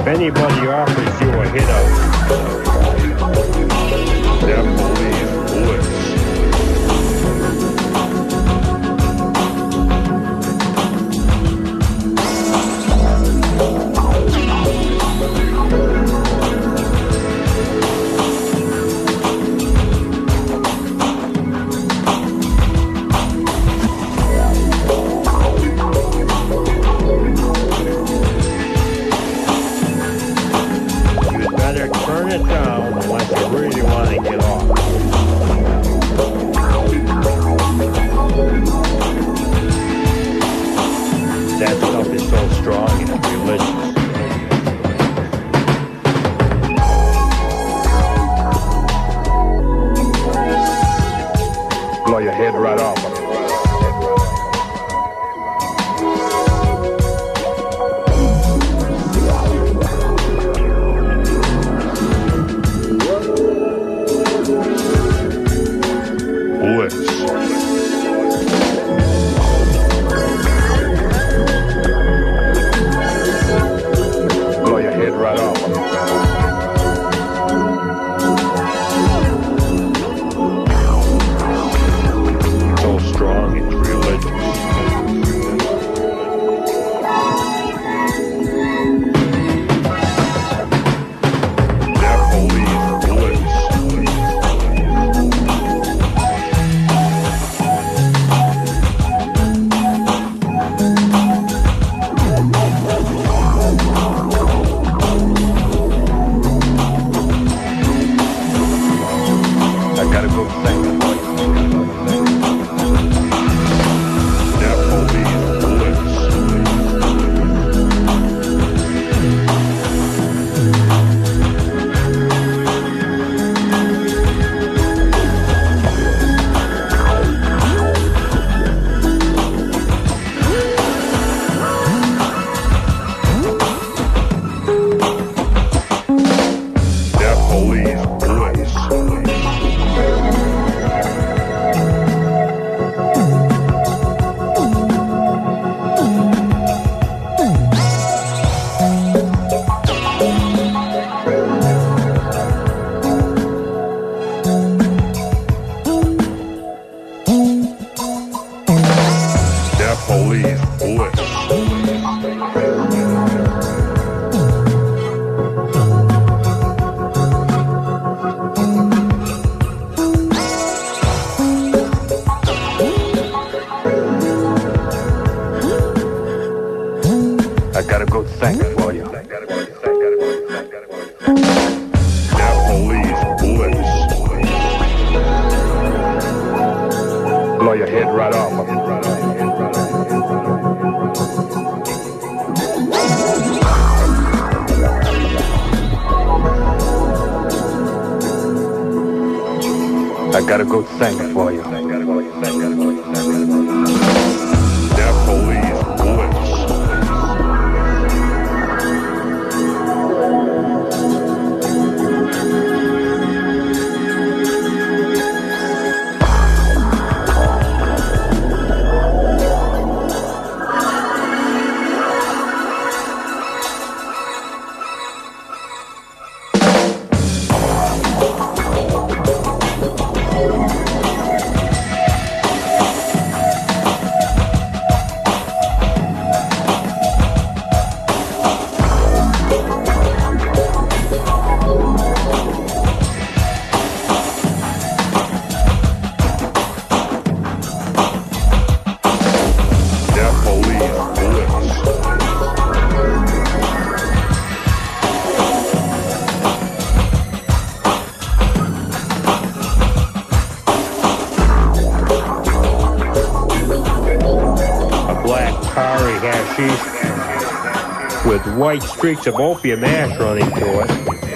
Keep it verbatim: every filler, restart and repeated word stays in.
anybody offers you a hit out, that police blitz. Turn it down unless you really want to get off. That stuff is so strong and delicious. Blow your head right off. Blow your head right off. So strong, it's religious. That police blitz. I gotta go think. That police blitz. That police blitz. That police blitz. I gotta go think for you. That police blitz. Blow your head right off. I gotta go think for you. That police blitz. Hashish with white streaks of opium ash running through it.